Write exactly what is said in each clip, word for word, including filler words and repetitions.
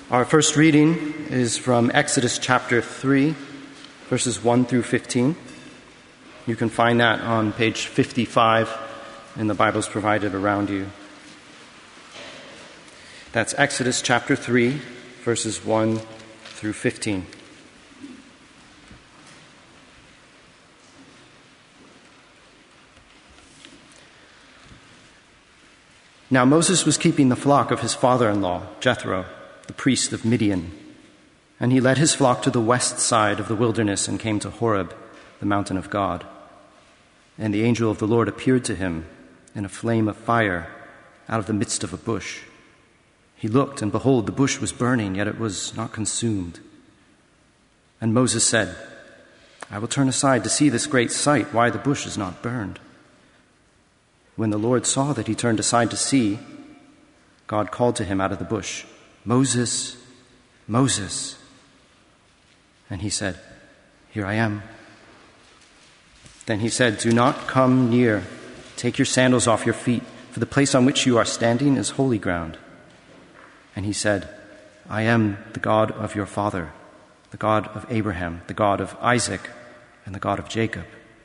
Our first reading is from Exodus chapter three, verses one through fifteen. You can find that on page fifty-five in the Bibles provided around you. That's Exodus chapter three, verses one through fifteen. Now Moses was keeping the flock of his father-in-law, Jethro, the priest of Midian, and he led his flock to the west side of the wilderness and came to Horeb, the mountain of God. And the angel of the Lord appeared to him in a flame of fire out of the midst of a bush. He looked, and behold, the bush was burning, yet it was not consumed. And Moses said, I will turn aside to see this great sight, why the bush is not burned. When the Lord saw that he turned aside to see, God called to him out of the bush, Moses, Moses. And he said, Here I am. Then he said, Do not come near. Take your sandals off your feet, for the place on which you are standing is holy ground. And he said, I am the God of your father, the God of Abraham, the God of Isaac, and the God of Jacob.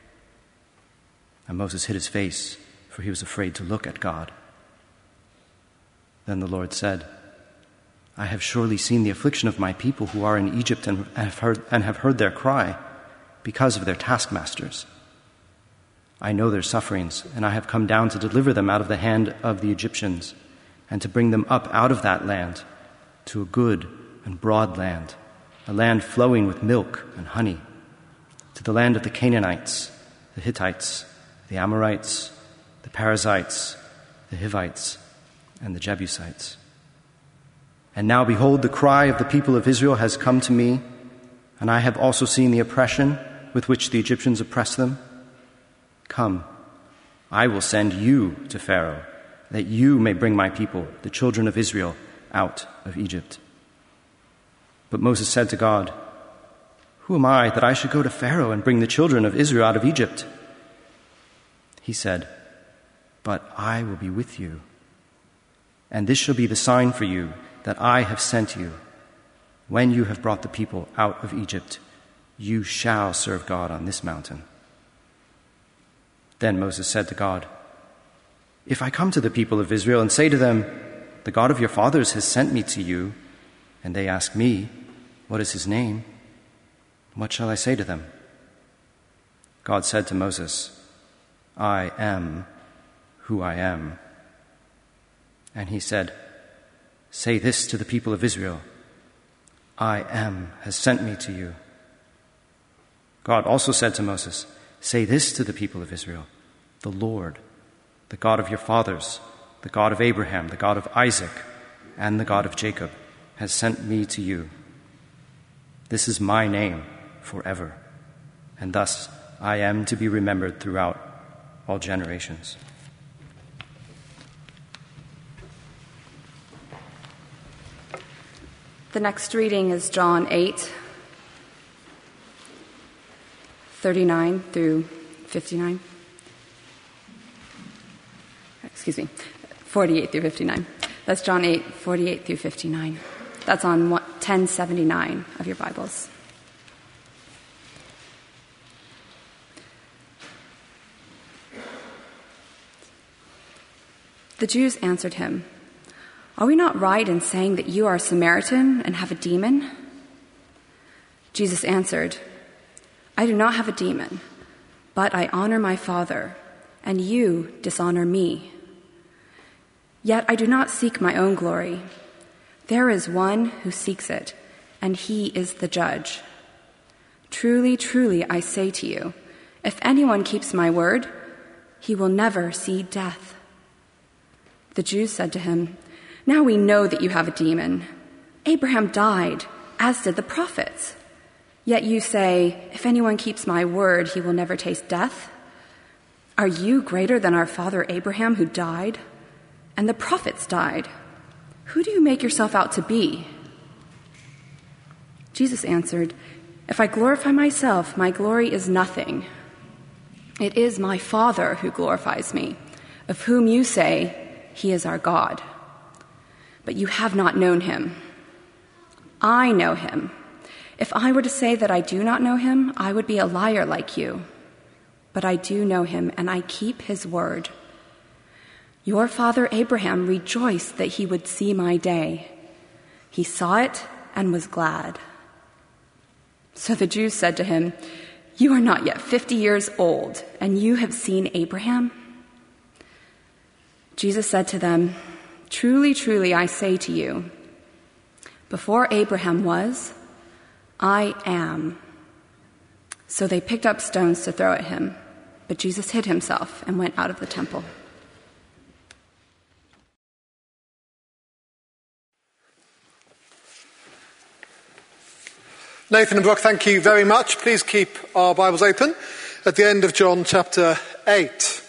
And Moses hid his face, for he was afraid to look at God. Then the Lord said, I have surely seen the affliction of my people who are in Egypt and have heard, and have heard their cry because of their taskmasters. I know their sufferings, and I have come down to deliver them out of the hand of the Egyptians and to bring them up out of that land to a good and broad land, a land flowing with milk and honey, to the land of the Canaanites, the Hittites, the Amorites, the Perizzites, the Hivites, and the Jebusites. And now, behold, the cry of the people of Israel has come to me, and I have also seen the oppression with which the Egyptians oppress them. Come, I will send you to Pharaoh, that you may bring my people, the children of Israel, out of Egypt. But Moses said to God, Who am I that I should go to Pharaoh and bring the children of Israel out of Egypt? He said, But I will be with you, and this shall be the sign for you that I have sent you. When you have brought the people out of Egypt, you shall serve God on this mountain. Then Moses said to God, If I come to the people of Israel and say to them, The God of your fathers has sent me to you, and they ask me, What is his name? What shall I say to them? God said to Moses, I am who I am. And he said, Say this to the people of Israel, I am has sent me to you. God also said to Moses, Say this to the people of Israel, The Lord, the God of your fathers, the God of Abraham, the God of Isaac, and the God of Jacob, has sent me to you. This is my name forever, and thus I am to be remembered throughout all generations. The next reading is John eight, thirty-nine through fifty-nine. Excuse me, forty-eight through fifty-nine. That's John eight, forty-eight through fifty-nine. That's on ten seventy-nine of your Bibles. The Jews answered him, Are we not right in saying that you are a Samaritan and have a demon? Jesus answered, I do not have a demon, but I honor my Father, and you dishonor me. Yet I do not seek my own glory. There is one who seeks it, and he is the judge. Truly, truly, I say to you, if anyone keeps my word, he will never see death. The Jews said to him, Now we know that you have a demon. Abraham died, as did the prophets. Yet you say, if anyone keeps my word, he will never taste death. Are you greater than our father Abraham, who died? And the prophets died. Who do you make yourself out to be? Jesus answered, If I glorify myself, my glory is nothing. It is my Father who glorifies me, of whom you say, He is our God. But you have not known him. I know him. If I were to say that I do not know him, I would be a liar like you. But I do know him, and I keep his word. Your father Abraham rejoiced that he would see my day. He saw it and was glad." So the Jews said to him, "You are not yet fifty years old, and you have seen Abraham?" Jesus said to them, "Truly, truly, I say to you, before Abraham was, I am." So they picked up stones to throw at him, but Jesus hid himself and went out of the temple. Nathan and Brooke, thank you very much. Please keep our Bibles open at the end of John chapter eight.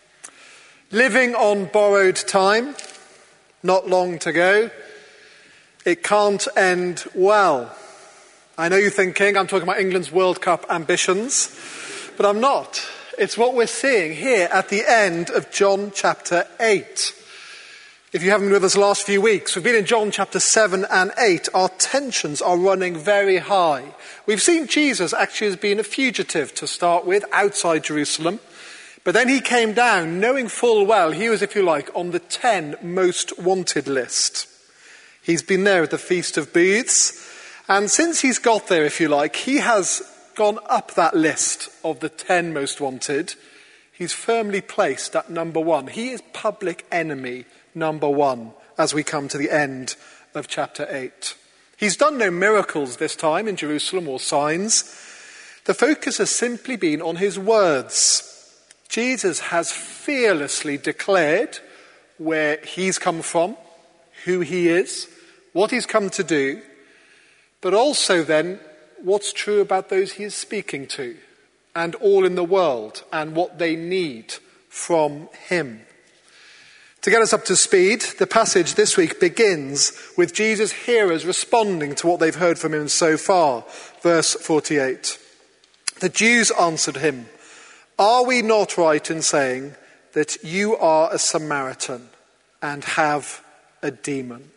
Living on borrowed time, not long to go. It can't end well. I know you're thinking I'm talking about England's World Cup ambitions, but I'm not. It's what we're seeing here at the end of John chapter eight. If you haven't been with us the last few weeks, we've been in John chapter seven and eight. Our tensions are running very high. We've seen Jesus actually as being a fugitive to start with, outside Jerusalem. But then he came down, knowing full well he was, if you like, on the ten most wanted list. He's been there at the Feast of Booths. And since he's got there, if you like, he has gone up that list of the ten most wanted. He's firmly placed at number one. He is public enemy number one as we come to the end of chapter eight. He's done no miracles this time in Jerusalem or signs. The focus has simply been on his words. Jesus has fearlessly declared where he's come from, who he is, what he's come to do, but also then what's true about those he is speaking to and all in the world and what they need from him. To get us up to speed, the passage this week begins with Jesus' hearers responding to what they've heard from him so far. Verse forty-eight. The Jews answered him, "Are we not right in saying that you are a Samaritan and have a demon?"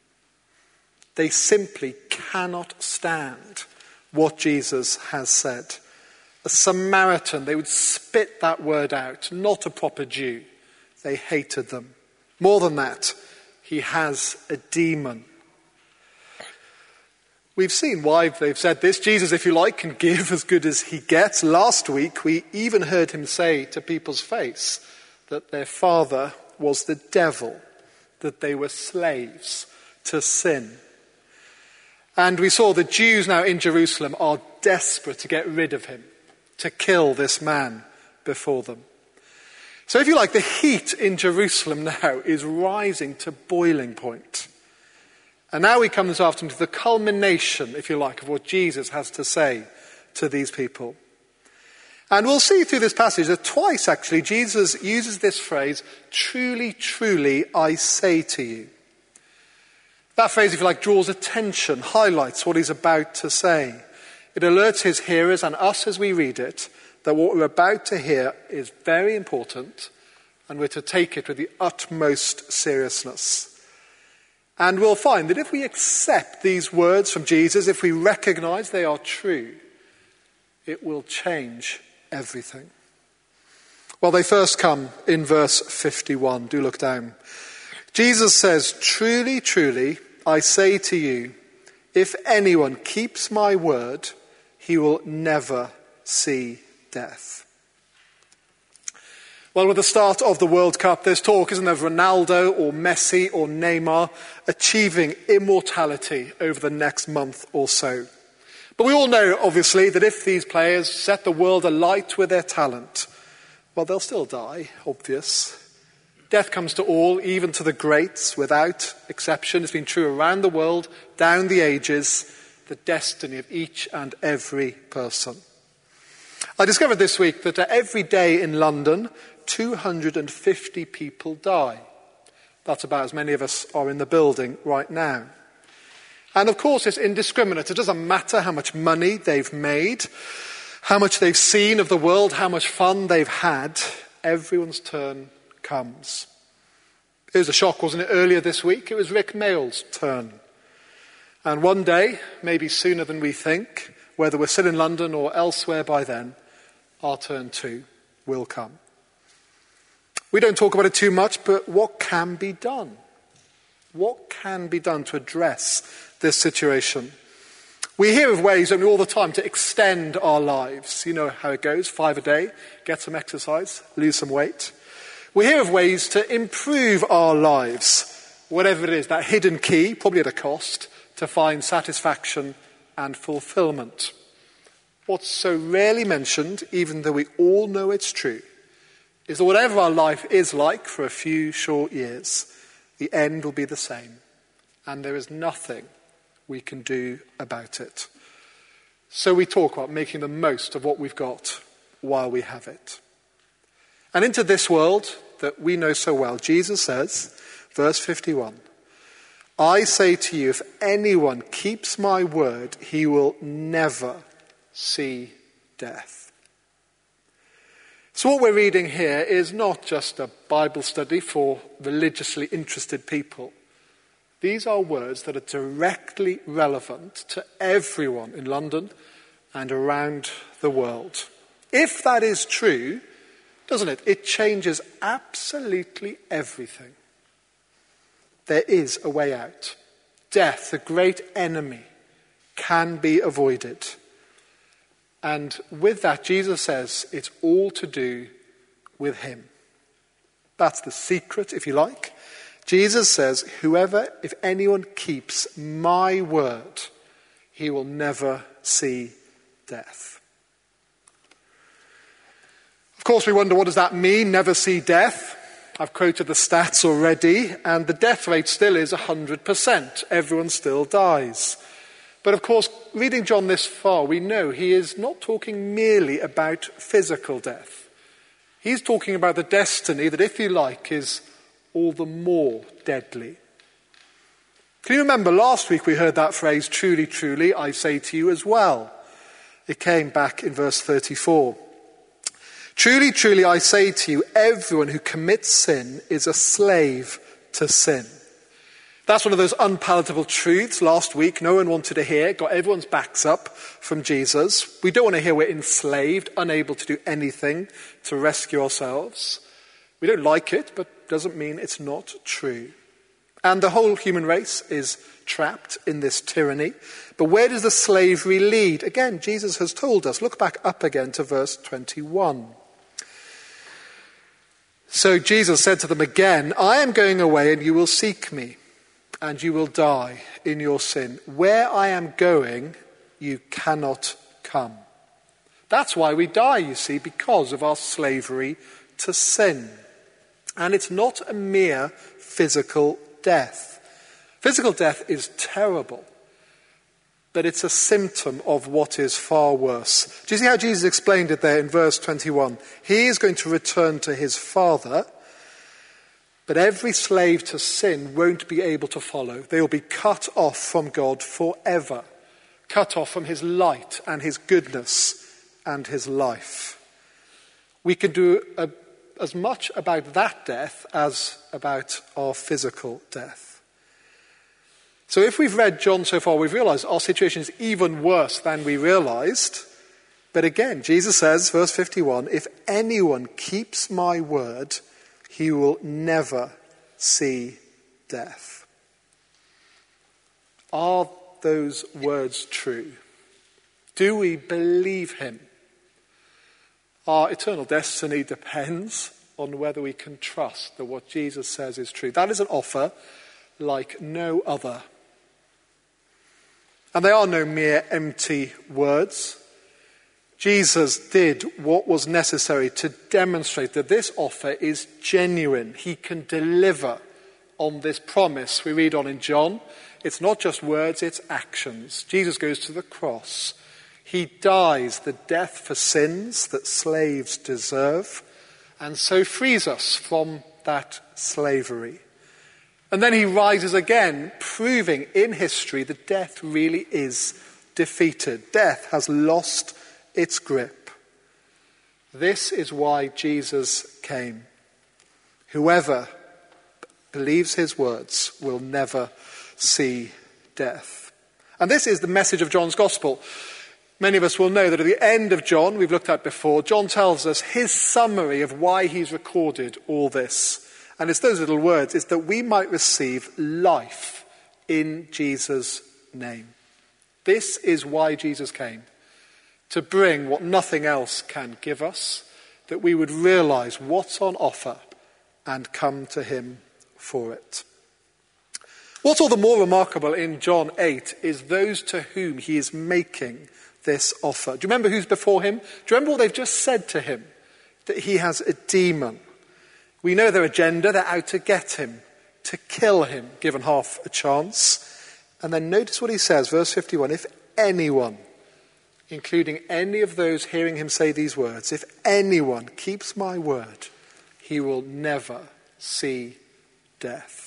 They simply cannot stand what Jesus has said. A Samaritan, they would spit that word out, not a proper Jew. They hated them. More than that, he has a demon. We've seen why they've said this. Jesus, if you like, can give as good as he gets. Last week, we even heard him say to people's face that their father was the devil, that they were slaves to sin. And we saw the Jews now in Jerusalem are desperate to get rid of him, to kill this man before them. So if you like, the heat in Jerusalem now is rising to boiling point. And now we come this afternoon to the culmination, if you like, of what Jesus has to say to these people. And we'll see through this passage that twice actually Jesus uses this phrase, "Truly, truly, I say to you." That phrase, if you like, draws attention, highlights what he's about to say. It alerts his hearers and us as we read it that what we're about to hear is very important and we're to take it with the utmost seriousness. And we'll find that if we accept these words from Jesus, if we recognize they are true, it will change everything. Well, they first come in verse fifty-one. Do look down. Jesus says, "Truly, truly, I say to you, if anyone keeps my word, he will never see death." Well, with the start of the World Cup, there's talk, isn't there, of Ronaldo or Messi or Neymar achieving immortality over the next month or so. But we all know, obviously, that if these players set the world alight with their talent, well, they'll still die, obvious. Death comes to all, even to the greats, without exception. It's been true around the world, down the ages, the destiny of each and every person. I discovered this week that every day in London, two hundred fifty people die. That's about as many of us are in the building right now. And of course it's indiscriminate. It doesn't matter how much money they've made, how much they've seen of the world, how much fun they've had. Everyone's turn comes. It was a shock, wasn't it, earlier this week? It was Rick Mayall's turn. And one day, maybe sooner than we think, whether we're still in London or elsewhere by then, our turn too will come. We don't talk about it too much, but what can be done? What can be done to address this situation? We hear of ways, don't we, all the time to extend our lives. You know how it goes, five a day, get some exercise, lose some weight. We hear of ways to improve our lives, whatever it is, that hidden key, probably at a cost, to find satisfaction and fulfillment. What's so rarely mentioned, even though we all know it's true, is that whatever our life is like for a few short years, the end will be the same, and there is nothing we can do about it. So we talk about making the most of what we've got while we have it. And into this world that we know so well, Jesus says, verse fifty-one, I say to you, if anyone keeps my word, he will never see death. So what we're reading here is not just a Bible study for religiously interested people. These are words that are directly relevant to everyone in London and around the world. If that is true, doesn't it? It changes absolutely everything. There is a way out. Death, the great enemy, can be avoided. And with that, Jesus says it's all to do with him. That's the secret, if you like. Jesus says, whoever, if anyone keeps my word, he will never see death. Of course, we wonder, what does that mean, never see death? I've quoted the stats already, and the death rate still is one hundred percent. Everyone still dies. But of course, reading John this far, we know he is not talking merely about physical death. He's talking about the destiny that, if you like, is all the more deadly. Can you remember last week we heard that phrase, truly, truly, I say to you as well? It came back in verse thirty-four. Truly, truly, I say to you, everyone who commits sin is a slave to sin. That's one of those unpalatable truths last week no one wanted to hear, got everyone's backs up from Jesus. We don't want to hear we're enslaved, unable to do anything to rescue ourselves. We don't like it, but doesn't mean it's not true. And the whole human race is trapped in this tyranny. But where does the slavery lead? Again, Jesus has told us. Look back up again to verse twenty-one. So Jesus said to them again, I am going away and you will seek me, and you will die in your sin. Where I am going, you cannot come. That's why we die, you see, because of our slavery to sin. And it's not a mere physical death. Physical death is terrible, but it's a symptom of what is far worse. Do you see how Jesus explained it there in verse twenty-one? He is going to return to his Father, but every slave to sin won't be able to follow. They will be cut off from God forever, cut off from his light and his goodness and his life. We can do a, as much about that death as about our physical death. So if we've read John so far, we've realized our situation is even worse than we realized. But again, Jesus says, verse fifty-one, if anyone keeps my word, he will never see death. Are those words true? Do we believe him? Our eternal destiny depends on whether we can trust that what Jesus says is true. That is an offer like no other. And they are no mere empty words. Jesus did what was necessary to demonstrate that this offer is genuine. He can deliver on this promise we read on in John. It's not just words, it's actions. Jesus goes to the cross. He dies the death for sins that slaves deserve, and so frees us from that slavery. And then he rises again, proving in history that death really is defeated. Death has lost its grip. This is why Jesus came. Whoever believes his words will never see death. And this is the message of John's gospel. Many of us will know that at the end of John, we've looked at before, John tells us his summary of why he's recorded all this. And it's those little words. It's that we might receive life in Jesus' name. This is why Jesus came. To bring what nothing else can give us, that we would realize what's on offer and come to him for it. What's all the more remarkable in John eight is those to whom he is making this offer. Do you remember who's before him? Do you remember what they've just said to him? That he has a demon. We know their agenda. They're out to get him, to kill him, given half a chance. And then notice what he says, verse fifty-one. If anyone, including any of those hearing him say these words, if anyone keeps my word, he will never see death.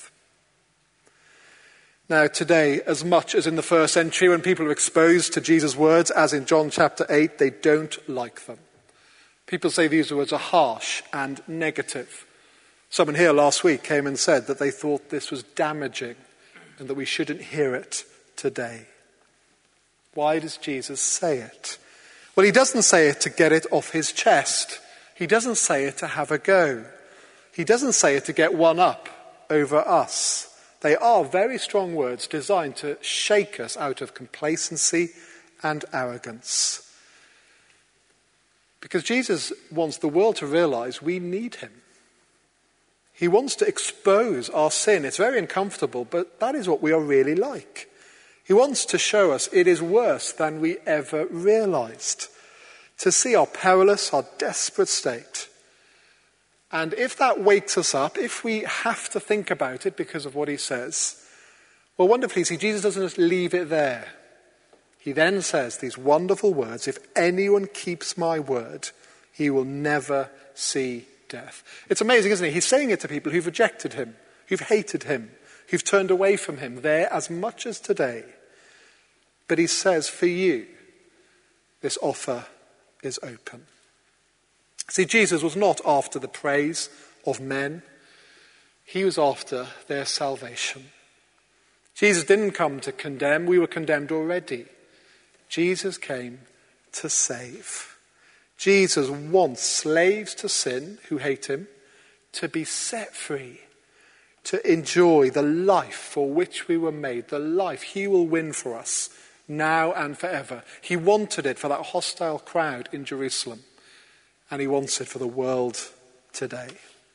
Now, today, as much as in the first century when people are exposed to Jesus' words, as in John chapter eight, they don't like them. People say these words are harsh and negative. Someone here last week came and said that they thought this was damaging and that we shouldn't hear it today. Why does Jesus say it? Well, he doesn't say it to get it off his chest. He doesn't say it to have a go. He doesn't say it to get one up over us. They are very strong words designed to shake us out of complacency and arrogance. Because Jesus wants the world to realize we need him. He wants to expose our sin. It's very uncomfortable, but that is what we are really like. He wants to show us it is worse than we ever realized. To see our perilous, our desperate state. And if that wakes us up, if we have to think about it because of what he says, well, wonderfully, see, Jesus doesn't just leave it there. He then says these wonderful words, if anyone keeps my word, he will never see death. It's amazing, isn't it? He's saying it to people who've rejected him, who've hated him, who've turned away from him there as much as today. But he says, for you, this offer is open. See, Jesus was not after the praise of men. He was after their salvation. Jesus didn't come to condemn. We were condemned already. Jesus came to save. Jesus wants slaves to sin who hate him to be set free, to enjoy the life for which we were made, the life he will win for us now and forever. He wanted it for that hostile crowd in Jerusalem. And he wants it for the world today.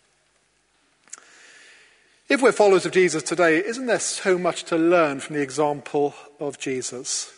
If we're followers of Jesus today, isn't there so much to learn from the example of Jesus?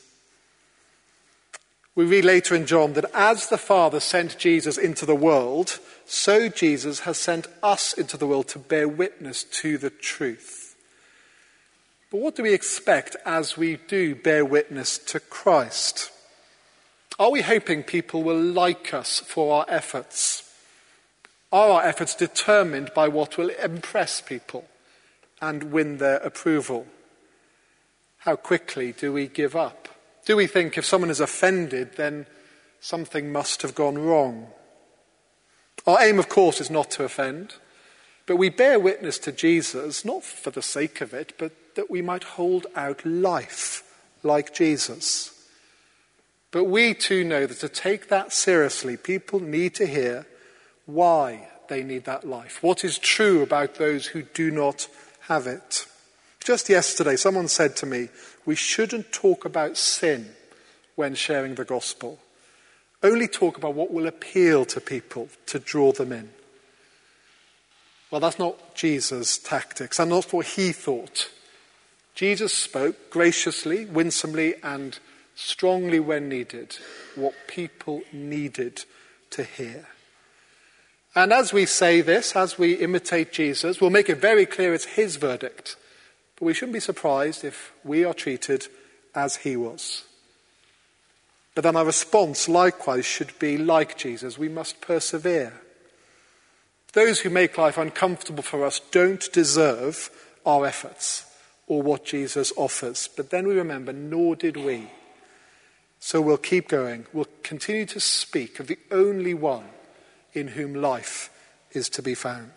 We read later in John that as the Father sent Jesus into the world, so Jesus has sent us into the world to bear witness to the truth. But what do we expect as we do bear witness to Christ? Are we hoping people will like us for our efforts? Are our efforts determined by what will impress people and win their approval? How quickly do we give up? Do we think if someone is offended, then something must have gone wrong? Our aim, of course, is not to offend, but we bear witness to Jesus, not for the sake of it, but that we might hold out life like Jesus. But we too know that to take that seriously, people need to hear why they need that life. What is true about those who do not have it? Just yesterday, someone said to me, we shouldn't talk about sin when sharing the gospel. Only talk about what will appeal to people to draw them in. Well, that's not Jesus' tactics, and not what he thought. Jesus spoke graciously, winsomely, and strongly when needed, what people needed to hear. And as we say this, as we imitate Jesus, we'll make it very clear it's his verdict. But we shouldn't be surprised if we are treated as he was. But then our response likewise should be like Jesus. We must persevere. Those who make life uncomfortable for us don't deserve our efforts or what Jesus offers. But then we remember, nor did we. So we'll keep going. We'll continue to speak of the only one in whom life is to be found.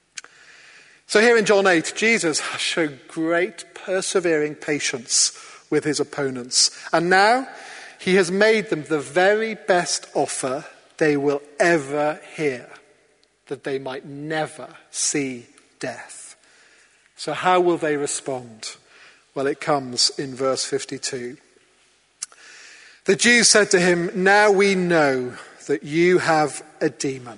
So here in John eight, Jesus showed great persevering patience with his opponents. And now he has made them the very best offer they will ever hear, that they might never see death. So how will they respond? Well, it comes in verse fifty-two. The Jews said to him, "Now we know that you have a demon."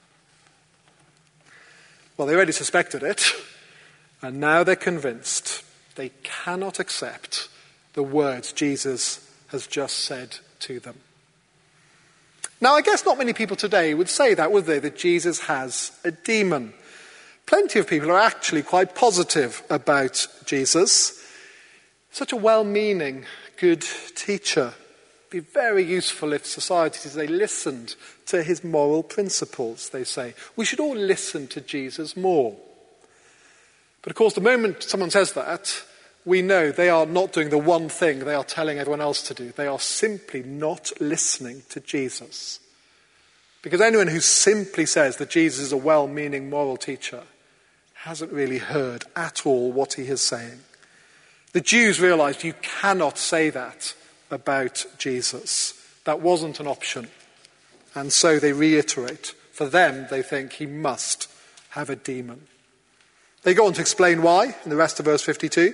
Well, they already suspected it, and now they're convinced. They cannot accept the words Jesus has just said to them. Now, I guess not many people today would say that, would they, that Jesus has a demon. Plenty of people are actually quite positive about Jesus. Such a well-meaning, good teacher. It'd be very useful if societies, they listened to his moral principles, they say. We should all listen to Jesus more. But of course, the moment someone says that, we know they are not doing the one thing they are telling everyone else to do. They are simply not listening to Jesus. Because anyone who simply says that Jesus is a well-meaning moral teacher hasn't really heard at all what he is saying. The Jews realized you cannot say that about Jesus. That wasn't an option. And so they reiterate. For them, they think he must have a demon. They go on to explain why in the rest of verse fifty-two.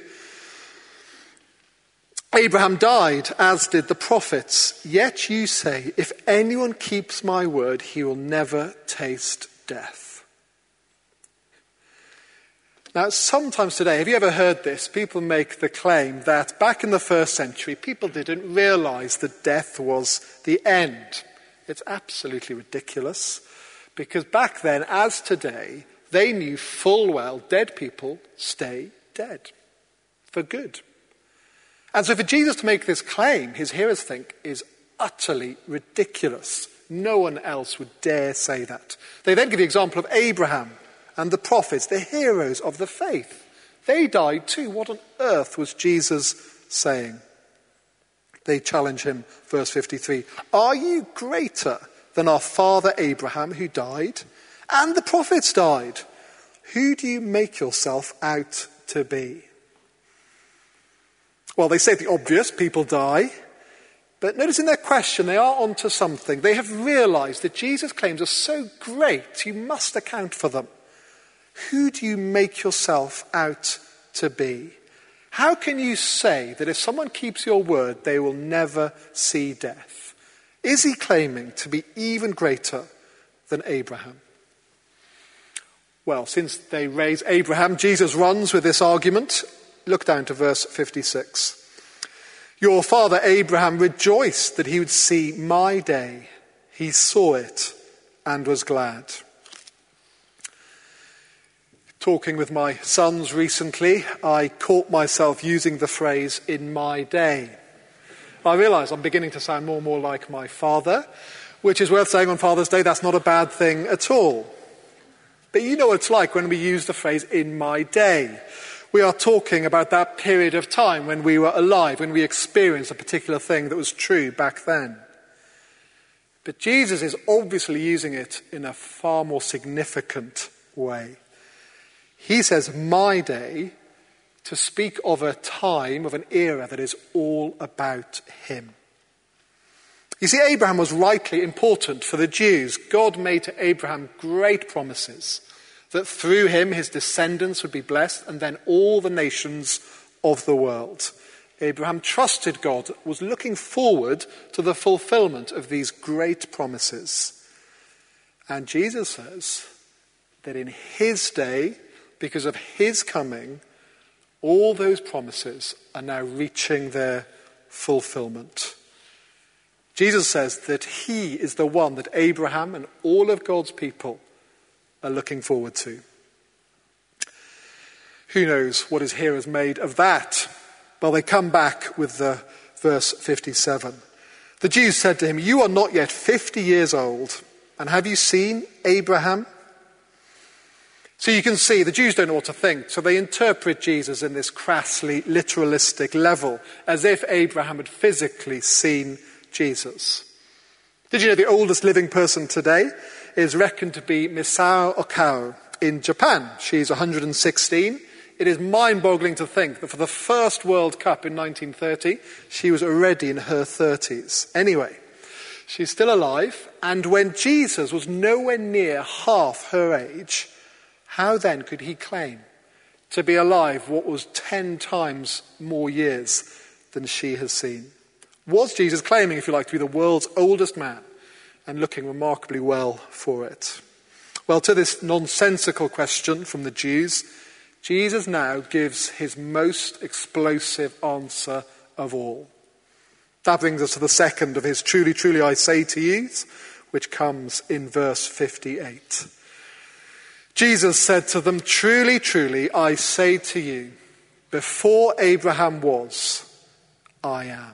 Abraham died, as did the prophets. Yet you say, if anyone keeps my word, he will never taste death. Now, sometimes today, have you ever heard this? People make the claim that back in the first century, people didn't realize that death was the end. It's absolutely ridiculous, because back then, as today, they knew full well dead people stay dead for good. And so for Jesus to make this claim, his hearers think, is utterly ridiculous. No one else would dare say that. They then give the example of Abraham and the prophets, the heroes of the faith. They died too. What on earth was Jesus saying? They challenge him, verse fifty-three. Are you greater than our father Abraham, who died? And the prophets died. Who do you make yourself out to be? Well, they say the obvious, people die. But notice in their question, they are onto something. They have realized that Jesus' claims are so great, you must account for them. Who do you make yourself out to be? How can you say that if someone keeps your word, they will never see death? Is he claiming to be even greater than Abraham? Well, since they raise Abraham, Jesus runs with this argument. Look down to verse fifty-six. Your father Abraham rejoiced that he would see my day. He saw it and was glad. Talking with my sons recently, I caught myself using the phrase, in my day. I realise I'm beginning to sound more and more like my father, which is worth saying on Father's Day. That's not a bad thing at all. But you know what it's like when we use the phrase, in my day. We are talking about that period of time when we were alive, when we experienced a particular thing that was true back then. But Jesus is obviously using it in a far more significant way. He says, my day, to speak of a time, of an era that is all about him. You see, Abraham was rightly important for the Jews. God made to Abraham great promises that through him his descendants would be blessed, and then all the nations of the world. Abraham trusted God, was looking forward to the fulfillment of these great promises. And Jesus says that in his day, because of his coming, all those promises are now reaching their fulfillment. Jesus says that he is the one that Abraham and all of God's people are looking forward to. Who knows what his hearers made of that? Well, they come back with the verse fifty-seven. The Jews said to him, you are not yet fifty years old, and have you seen Abraham? So you can see the Jews don't know what to think, so they interpret Jesus in this crassly literalistic level, as if Abraham had physically seen Jesus. Did you know the oldest living person today is reckoned to be Misao Okao in Japan? She's one hundred sixteen. it is mind-boggling to think that for the first World Cup in nineteen thirty, she was already in her thirties. Anyway, she's still alive, and when Jesus was nowhere near half her age, how then could he claim to be alive what was ten times more years than she has seen? Was Jesus claiming, if you like, to be the world's oldest man and looking remarkably well for it? Well, to this nonsensical question from the Jews, Jesus now gives his most explosive answer of all. That brings us to the second of his truly, truly I say to you, which comes in verse fifty-eight. Jesus said to them, truly, truly, I say to you, before Abraham was, I am.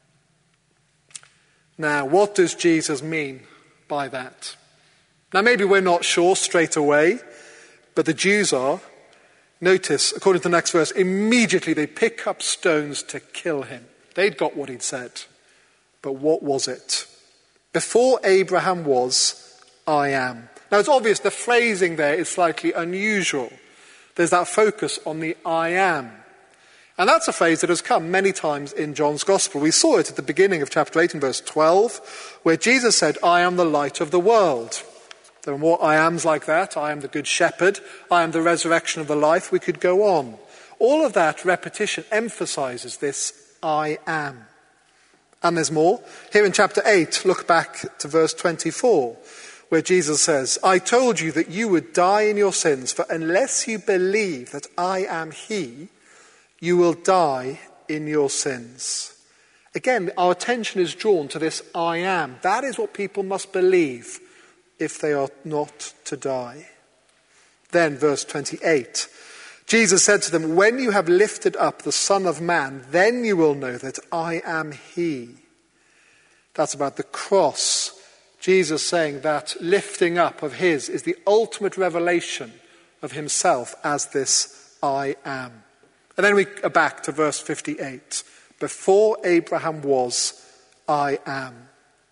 Now, what does Jesus mean by that? Now, maybe we're not sure straight away, but the Jews are. Notice, according to the next verse, immediately they pick up stones to kill him. They'd got what he'd said. But what was it? Before Abraham was, I am. Now, it's obvious the phrasing there is slightly unusual. There's that focus on the I am. And that's a phrase that has come many times in John's Gospel. We saw it at the beginning of chapter eight in verse twelve, where Jesus said, I am the light of the world. There are more I ams like that. I am the good shepherd. I am the resurrection of the life. We could go on. All of that repetition emphasizes this I am. And there's more. Here in chapter eight, look back to verse twenty-four, where Jesus says, I told you that you would die in your sins, for unless you believe that I am he, you will die in your sins. Again, our attention is drawn to this I am. That is what people must believe if they are not to die. Then, verse twenty-eight, Jesus said to them, when you have lifted up the Son of Man, then you will know that I am he. That's about the cross. Jesus saying that lifting up of his is the ultimate revelation of himself as this I am. And then we are back to verse fifty-eight. Before Abraham was, I am.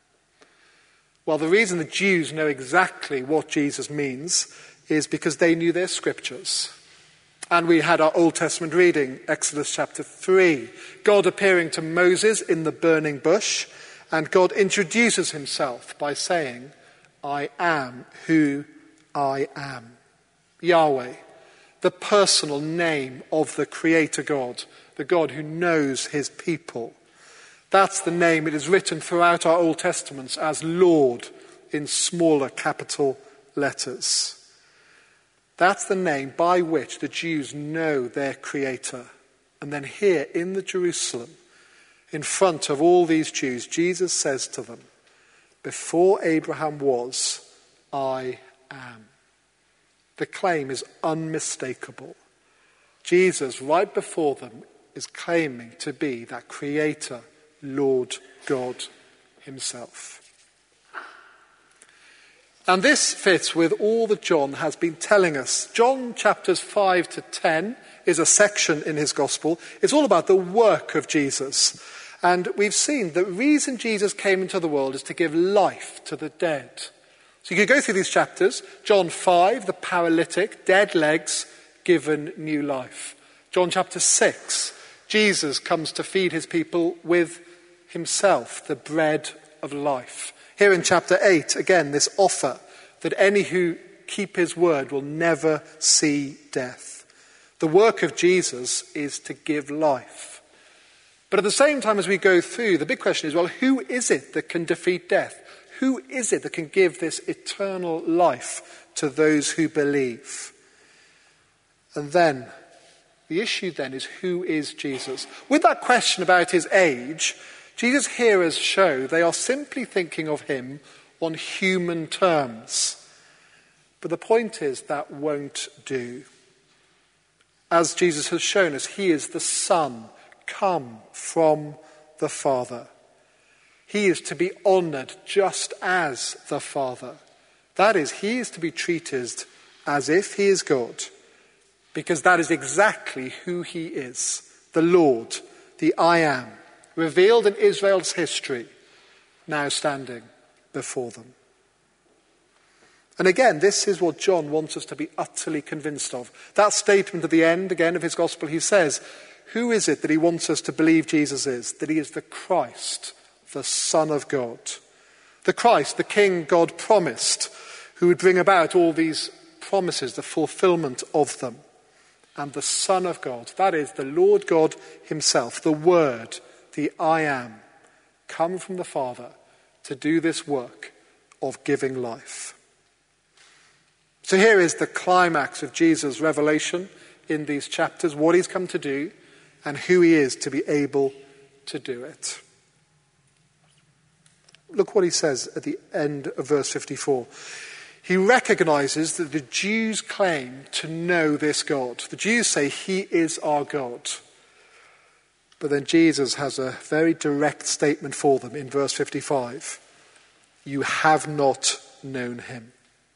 Well, the reason the Jews know exactly what Jesus means is because they knew their scriptures. And we had our Old Testament reading, Exodus chapter three. God appearing to Moses in the burning bush, and God introduces himself by saying, I am who I am. Yahweh, the personal name of the Creator God, the God who knows his people. That's the name it is written throughout our Old Testaments as Lord in smaller capital letters. That's the name by which the Jews know their Creator. And then here in the Jerusalem, in front of all these Jews, Jesus says to them, before Abraham was, I am. The claim is unmistakable. Jesus, right before them, is claiming to be that Creator, Lord God himself. And this fits with all that John has been telling us. John chapters five to ten is a section in his gospel. It's all about the work of Jesus. And we've seen the reason Jesus came into the world is to give life to the dead. So you could go through these chapters. John five, the paralytic, dead legs, given new life. John chapter six, Jesus comes to feed his people with himself, the bread of life. Here in chapter eight, again, this offer that any who keep his word will never see death. The work of Jesus is to give life. But at the same time as we go through, the big question is, well, who is it that can defeat death? Who is it that can give this eternal life to those who believe? And then, the issue then is, who is Jesus? With that question about his age, Jesus' hearers show they are simply thinking of him on human terms. But the point is that won't do. As Jesus has shown us, he is the Son, come from the Father. He is to be honoured just as the Father. That is, he is to be treated as if he is God, because that is exactly who he is, the Lord, the I am, revealed in Israel's history, now standing before them. And again, this is what John wants us to be utterly convinced of. That statement at the end, again, of his gospel, he says, who is it that he wants us to believe Jesus is? That he is the Christ, the Son of God. The Christ, the King God promised, who would bring about all these promises, the fulfillment of them. And the Son of God, that is the Lord God himself, the Word, the I Am, come from the Father to do this work of giving life. So here is the climax of Jesus' revelation in these chapters, what he's come to do and who he is to be able to do it. Look what he says at the end of verse fifty-four. He recognizes that the Jews claim to know this God. The Jews say he is our God. But then Jesus has a very direct statement for them in verse fifty-five. You have not known him.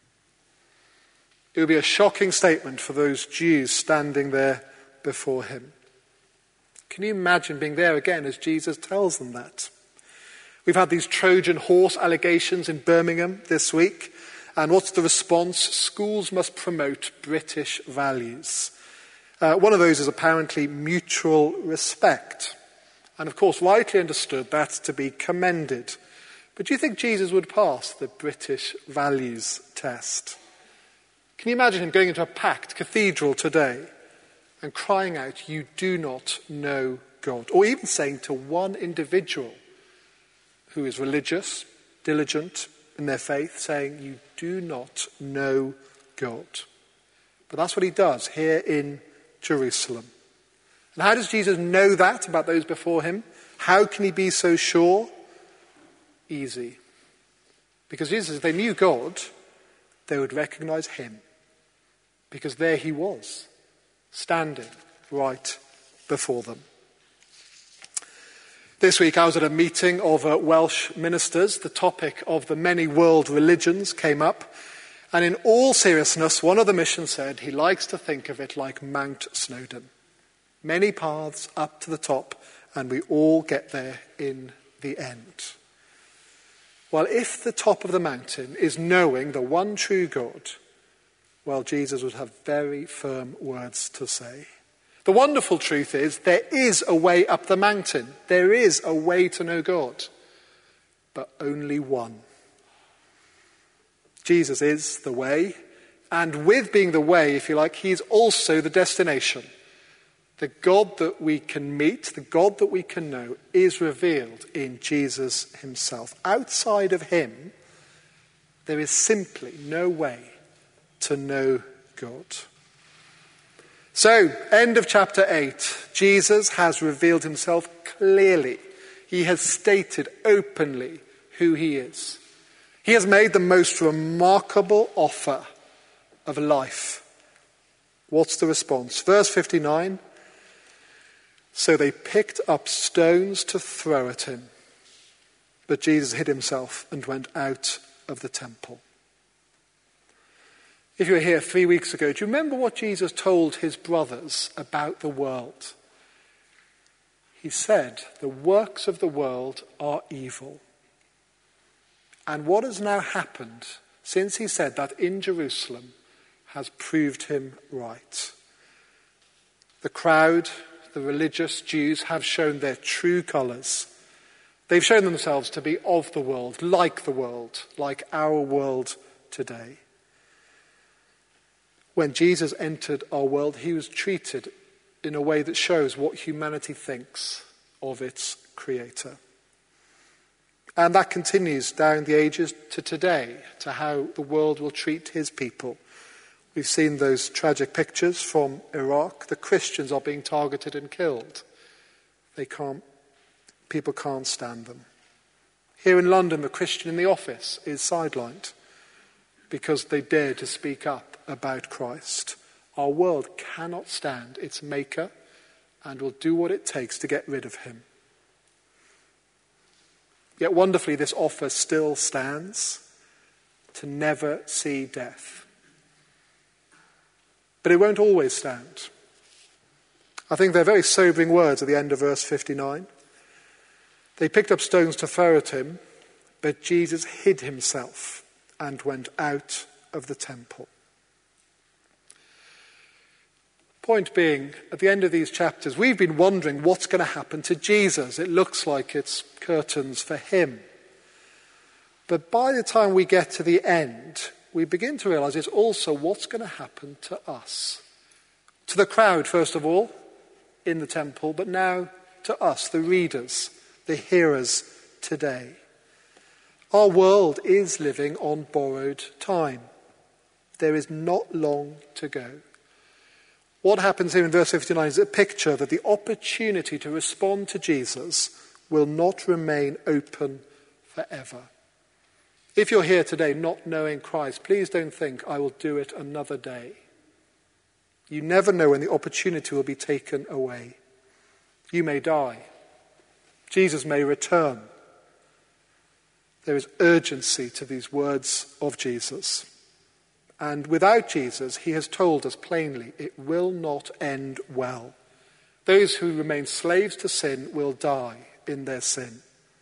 It would be a shocking statement for those Jews standing there before him. Can you imagine being there again as Jesus tells them that? We've had these Trojan horse allegations in Birmingham this week. And what's the response? Schools must promote British values. Uh, one of those is apparently mutual respect. And of course, rightly understood, that's to be commended. But do you think Jesus would pass the British values test? Can you imagine him going into a packed cathedral today and crying out, you do not know God? Or even saying to one individual who is religious, diligent in their faith, saying, you do not know God. But that's what he does here in Jerusalem. And how does Jesus know that about those before him? How can he be so sure? Easy. Because Jesus, if they knew God, they would recognize him. Because there he was, standing right before them. This week I was at a meeting of uh, Welsh ministers. The topic of the many world religions came up. And in all seriousness, one of the missions said he likes to think of it like Mount Snowdon. Many paths up to the top, and we all get there in the end. Well, if the top of the mountain is knowing the one true God, well, Jesus would have very firm words to say. The wonderful truth is there is a way up the mountain. There is a way to know God, but only one. Jesus is the way, and with being the way, if you like, he is also the destination. The God that we can meet, the God that we can know, is revealed in Jesus himself. Outside of him, there is simply no way to know God. So, end of chapter eight. Jesus has revealed himself clearly. He has stated openly who he is. He has made the most remarkable offer of life. What's the response? Verse fifty-nine. So they picked up stones to throw at him. But Jesus hid himself and went out of the temple. If you were here three weeks ago, do you remember what Jesus told his brothers about the world? He said, the works of the world are evil. And what has now happened since he said that in Jerusalem has proved him right. The crowd, the religious Jews, have shown their true colours. They've shown themselves to be of the world, like the world, like our world today. When Jesus entered our world, he was treated in a way that shows what humanity thinks of its creator. And that continues down the ages to today, to how the world will treat his people. We've seen those tragic pictures from Iraq. The Christians are being targeted and killed. They can't, people can't stand them. Here in London, the Christian in the office is sidelined because they dare to speak up about Christ. Our world cannot stand its maker and will do what it takes to get rid of him. Yet wonderfully, this offer still stands, to never see death. But it won't always stand. I think they're very sobering words at the end of verse fifty-nine. They picked up stones to throw at him, but Jesus hid himself and went out of the temple. Point being, at the end of these chapters, we've been wondering what's going to happen to Jesus. It looks like it's curtains for him. But by the time we get to the end, we begin to realize it's also what's going to happen to us. To the crowd, first of all, in the temple, but now to us, the readers, the hearers today. Our world is living on borrowed time. There is not long to go. What happens here in verse fifty-nine is a picture that the opportunity to respond to Jesus will not remain open forever. If you're here today not knowing Christ, please don't think, I will do it another day. You never know when the opportunity will be taken away. You may die. Jesus may return. There is urgency to these words of Jesus. And without Jesus, he has told us plainly, it will not end well. Those who remain slaves to sin will die in their sin.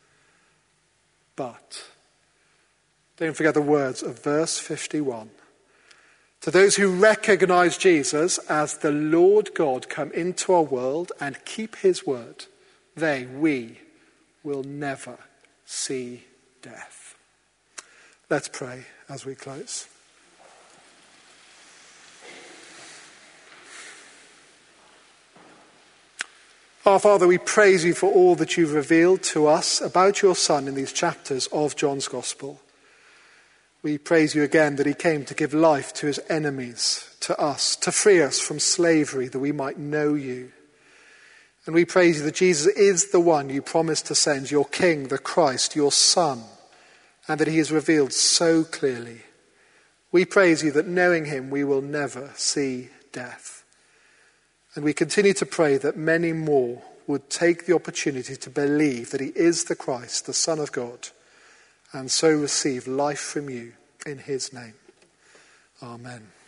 But don't forget the words of verse fifty-one. To those who recognize Jesus as the Lord God come into our world and keep his word, they, we, will never see death. Let's pray as we close. Our Father, we praise you for all that you've revealed to us about your Son in these chapters of John's Gospel. We praise you again that he came to give life to his enemies, to us, to free us from slavery that we might know you. And we praise you that Jesus is the one you promised to send, your King, the Christ, your Son, and that he is revealed so clearly. We praise you that knowing him we will never see death. And we continue to pray that many more would take the opportunity to believe that he is the Christ, the Son of God, and so receive life from you in his name. Amen.